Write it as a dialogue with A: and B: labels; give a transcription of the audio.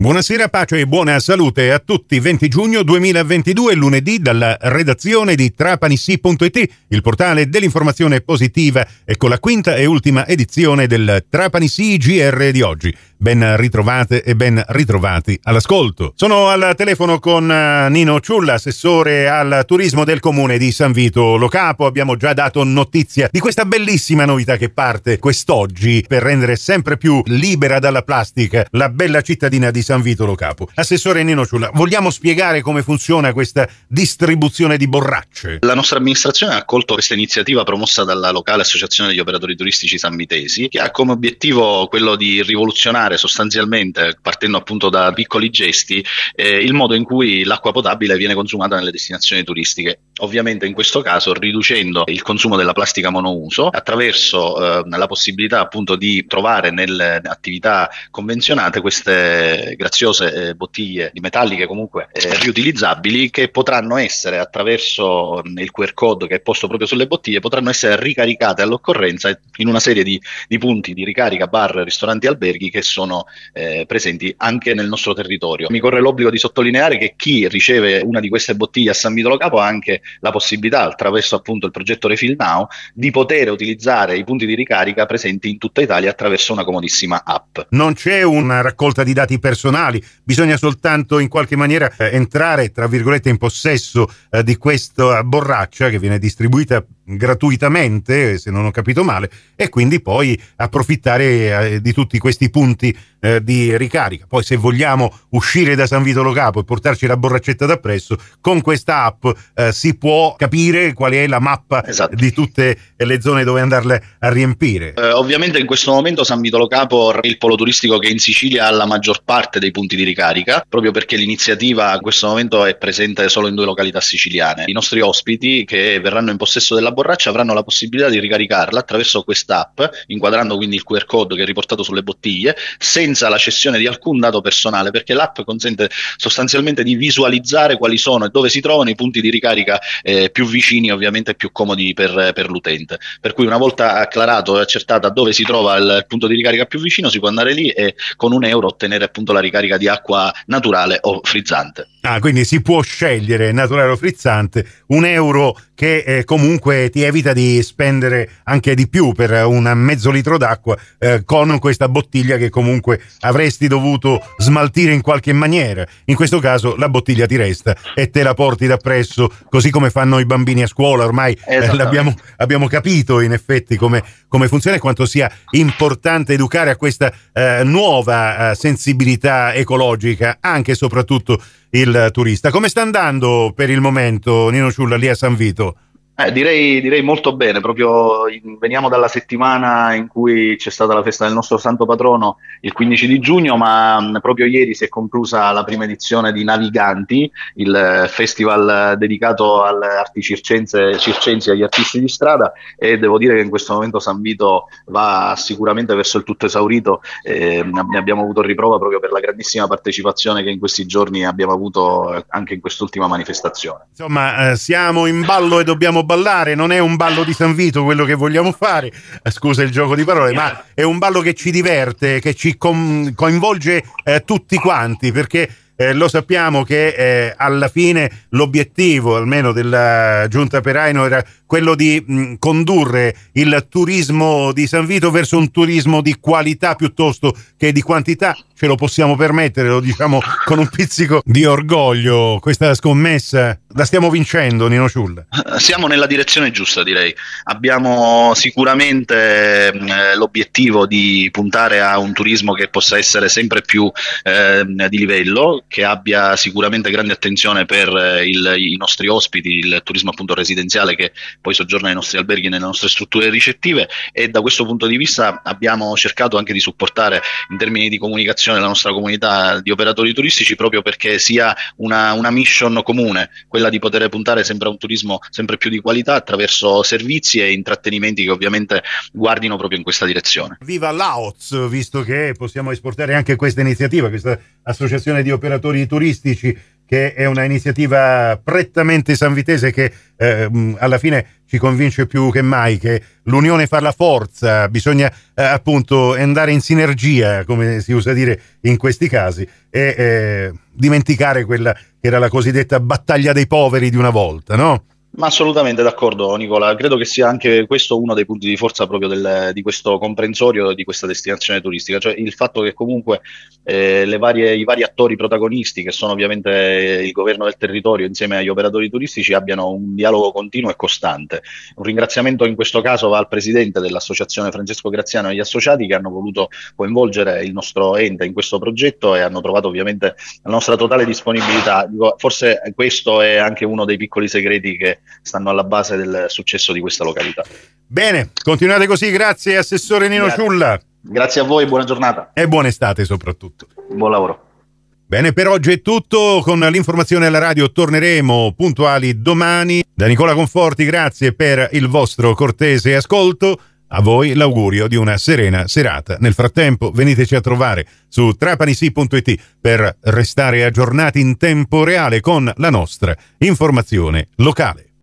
A: Buonasera, pace e buona salute a tutti. 20 giugno 2022, lunedì, dalla redazione di trapanissi.it, il portale dell'informazione positiva, e con la quinta e ultima edizione del Trapanissi GR di oggi. Ben ritrovate e ben ritrovati all'ascolto. Sono al telefono con Nino Ciulla, assessore al turismo del comune di San Vito Lo Capo. Abbiamo già dato notizia di questa bellissima novità che parte quest'oggi per rendere sempre più libera dalla plastica la bella cittadina di San Vito Lo Capo. Assessore Nino Ciulla, vogliamo spiegare come funziona questa distribuzione di borracce?
B: La nostra amministrazione ha accolto questa iniziativa promossa dalla locale associazione degli operatori turistici sanvitesi, che ha come obiettivo quello di rivoluzionare sostanzialmente, partendo appunto da piccoli gesti, il modo in cui l'acqua potabile viene consumata nelle destinazioni turistiche. Ovviamente in questo caso riducendo il consumo della plastica monouso attraverso la possibilità appunto di trovare nelle attività convenzionate queste graziose bottiglie di metalliche comunque riutilizzabili, che potranno essere, attraverso il QR code che è posto proprio sulle bottiglie, potranno essere ricaricate all'occorrenza in una serie di punti di ricarica, bar, ristoranti e alberghi che sono presenti anche nel nostro territorio. Mi corre l'obbligo di sottolineare che chi riceve una di queste bottiglie a San Vito Lo Capo ha anche la possibilità, attraverso appunto il progetto Refill Now, di poter utilizzare i punti di ricarica presenti in tutta Italia attraverso una comodissima app.
A: Non c'è una raccolta di dati personali, bisogna soltanto in qualche maniera entrare, tra virgolette, in possesso di questa borraccia che viene distribuita gratuitamente, se non ho capito male, e quindi poi approfittare di tutti questi punti di ricarica. Poi se vogliamo uscire da San Vito Lo Capo e portarci la borraccetta d'appresso, con questa app si può capire qual è la mappa di tutte le zone dove andarle a riempire.
B: Ovviamente in questo momento San Vito Lo Capo è il polo turistico che in Sicilia ha la maggior parte dei punti di ricarica, proprio perché l'iniziativa in questo momento è presente solo in 2 località siciliane. I nostri ospiti che verranno in possesso della borraccia avranno la possibilità di ricaricarla attraverso quest'app, inquadrando quindi il QR code che è riportato sulle bottiglie, senza la cessione di alcun dato personale, perché l'app consente sostanzialmente di visualizzare quali sono e dove si trovano i punti di ricarica più vicini, ovviamente più comodi per l'utente. Per cui una volta acclarato e accertata dove si trova il punto di ricarica più vicino, si può andare lì e con €1 ottenere appunto la ricarica di acqua naturale o frizzante.
A: Quindi si può scegliere naturale o frizzante, €1 che comunque ti evita di spendere anche di più per un mezzo litro d'acqua con questa bottiglia che comunque avresti dovuto smaltire in qualche maniera. In questo caso la bottiglia ti resta e te la porti da presso, così come fanno i bambini a scuola. Ormai abbiamo capito in effetti come funziona e quanto sia importante educare a questa nuova sensibilità ecologica anche e soprattutto il turista. Come sta andando per il momento, Nino Ciulla, lì a San Vito?
B: Direi molto bene. Proprio veniamo dalla settimana in cui c'è stata la festa del nostro santo patrono il 15 di giugno, ma proprio ieri si è conclusa la prima edizione di Naviganti, il festival dedicato alle arti circensi e agli artisti di strada, e devo dire che in questo momento San Vito va sicuramente verso il tutto esaurito. Ne abbiamo avuto riprova proprio per la grandissima partecipazione che in questi giorni abbiamo avuto anche in quest'ultima manifestazione.
A: Insomma, siamo in ballo e dobbiamo ballare. Non è un ballo di San Vito quello che vogliamo fare, scusa il gioco di parole, ma è un ballo che ci diverte, che ci coinvolge tutti quanti, perché lo sappiamo che alla fine l'obiettivo, almeno della Giunta Peraino, era quello di condurre il turismo di San Vito verso un turismo di qualità piuttosto che di quantità. Ce lo possiamo permettere, lo diciamo con un pizzico di orgoglio. Questa scommessa la stiamo vincendo, Nino Ciulla.
B: Siamo nella direzione giusta, direi. Abbiamo sicuramente l'obiettivo di puntare a un turismo che possa essere sempre più di livello, che abbia sicuramente grande attenzione per i nostri ospiti, il turismo appunto residenziale che poi soggiorna nei nostri alberghi e nelle nostre strutture ricettive, e da questo punto di vista abbiamo cercato anche di supportare in termini di comunicazione la nostra comunità di operatori turistici, proprio perché sia una mission comune, quella di poter puntare sempre a un turismo sempre più di qualità attraverso servizi e intrattenimenti che ovviamente guardino proprio in questa direzione.
A: Viva l'AOZ, visto che possiamo esportare anche questa iniziativa, questa associazione di operatori turistici che è una iniziativa prettamente sanvitese che alla fine ci convince più che mai che l'unione fa la forza, bisogna appunto andare in sinergia, come si usa dire in questi casi, e dimenticare quella che era la cosiddetta battaglia dei poveri di una volta, no?
B: Ma assolutamente d'accordo, Nicola. Credo che sia anche questo uno dei punti di forza proprio di questo comprensorio, di questa destinazione turistica, cioè il fatto che comunque i vari attori protagonisti, che sono ovviamente il governo del territorio insieme agli operatori turistici, abbiano un dialogo continuo e costante. Un ringraziamento in questo caso va al presidente dell'associazione Francesco Graziano e agli associati che hanno voluto coinvolgere il nostro ente in questo progetto e hanno trovato ovviamente la nostra totale disponibilità. Forse questo è anche uno dei piccoli segreti che stanno alla base del successo di questa località.
A: Bene, continuate così, grazie Assessore Nino Ciulla.
B: Grazie a voi, buona giornata.
A: E buona estate soprattutto.
B: Buon lavoro.
A: Bene, per oggi è tutto, con l'informazione alla radio torneremo puntuali domani. Da Nicola Conforti, grazie per il vostro cortese ascolto. A voi l'augurio di una serena serata. Nel frattempo veniteci a trovare su trapanisi.it per restare aggiornati in tempo reale con la nostra informazione locale.